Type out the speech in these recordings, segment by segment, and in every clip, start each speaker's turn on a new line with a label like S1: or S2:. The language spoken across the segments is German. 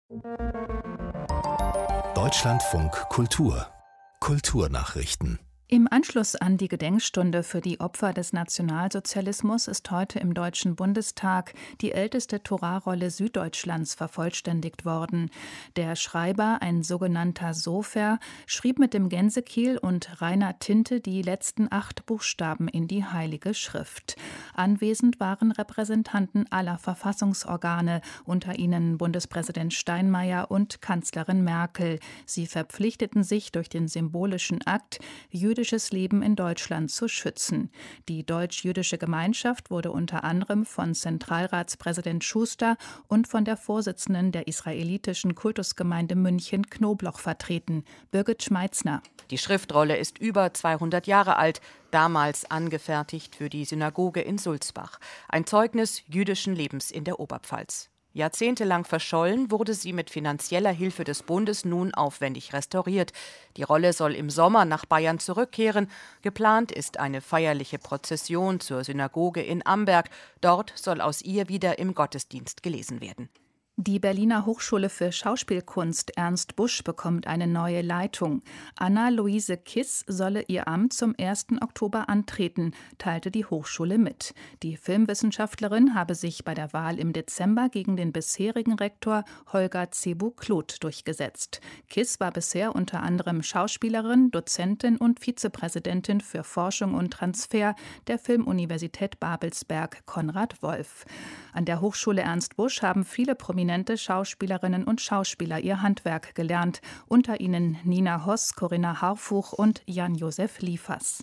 S1: Deutschlandfunk Kultur Kulturnachrichten.
S2: Im Anschluss an die Gedenkstunde für die Opfer des Nationalsozialismus ist heute im Deutschen Bundestag die älteste Torahrolle Süddeutschlands vervollständigt worden. Der Schreiber, ein sogenannter Sofer, schrieb mit dem Gänsekiel und reiner Tinte die letzten 8 Buchstaben in die Heilige Schrift. Anwesend waren Repräsentanten aller Verfassungsorgane, unter ihnen Bundespräsident Steinmeier und Kanzlerin Merkel. Sie verpflichteten sich durch den symbolischen Akt, jüdisches Leben in Deutschland zu schützen. Die deutsch-jüdische Gemeinschaft wurde unter anderem von Zentralratspräsident Schuster und von der Vorsitzenden der israelitischen Kultusgemeinde München Knobloch vertreten, Birgit Schmeitzner.
S3: Die Schriftrolle ist über 200 Jahre alt, damals angefertigt für die Synagoge in Sulzbach. Ein Zeugnis jüdischen Lebens in der Oberpfalz. Jahrzehntelang verschollen, wurde sie mit finanzieller Hilfe des Bundes nun aufwendig restauriert. Die Rolle soll im Sommer nach Bayern zurückkehren. Geplant ist eine feierliche Prozession zur Synagoge in Amberg. Dort soll aus ihr wieder im Gottesdienst gelesen werden.
S2: Die Berliner Hochschule für Schauspielkunst Ernst Busch bekommt eine neue Leitung. Anna-Luise Kiss solle ihr Amt zum 1. Oktober antreten, teilte die Hochschule mit. Die Filmwissenschaftlerin habe sich bei der Wahl im Dezember gegen den bisherigen Rektor Holger Cebu-Kloth durchgesetzt. Kiss war bisher unter anderem Schauspielerin, Dozentin und Vizepräsidentin für Forschung und Transfer der Filmuniversität Babelsberg Konrad Wolf. An der Hochschule Ernst Busch haben viele prominente Schauspielerinnen und Schauspieler ihr Handwerk gelernt, unter ihnen Nina Hoss, Corinna Harfuch und Jan-Josef Liefers.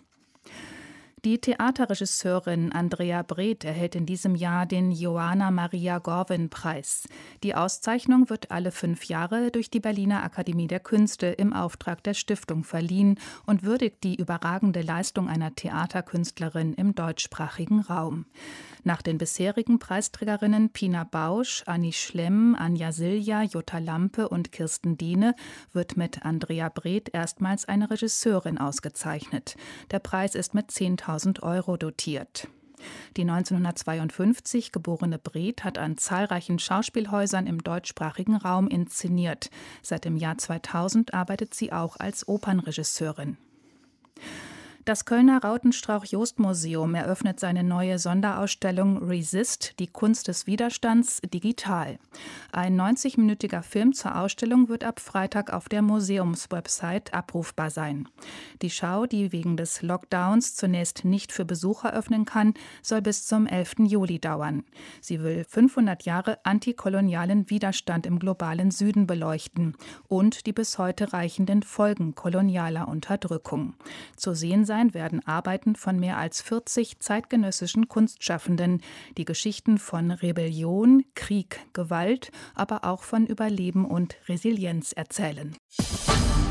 S2: Die Theaterregisseurin Andrea Breth erhält in diesem Jahr den Joanna Maria Gorwin-Preis. Die Auszeichnung wird alle 5 Jahre durch die Berliner Akademie der Künste im Auftrag der Stiftung verliehen und würdigt die überragende Leistung einer Theaterkünstlerin im deutschsprachigen Raum. Nach den bisherigen Preisträgerinnen Pina Bausch, Anni Schlemm, Anja Silja, Jutta Lampe und Kirsten Diene wird mit Andrea Breth erstmals eine Regisseurin ausgezeichnet. Der Preis ist mit 10.000 Euro dotiert. Die 1952 geborene Breth hat an zahlreichen Schauspielhäusern im deutschsprachigen Raum inszeniert. Seit dem Jahr 2000 arbeitet sie auch als Opernregisseurin. Das Kölner Rautenstrauch-Jost-Museum eröffnet seine neue Sonderausstellung Resist, die Kunst des Widerstands, digital. Ein 90-minütiger Film zur Ausstellung wird ab Freitag auf der Museumswebsite abrufbar sein. Die Schau, die wegen des Lockdowns zunächst nicht für Besucher öffnen kann, soll bis zum 11. Juli dauern. Sie will 500 Jahre antikolonialen Widerstand im globalen Süden beleuchten und die bis heute reichenden Folgen kolonialer Unterdrückung. Zu sehen sein werden Arbeiten von mehr als 40 zeitgenössischen Kunstschaffenden, die Geschichten von Rebellion, Krieg, Gewalt, aber auch von Überleben und Resilienz erzählen.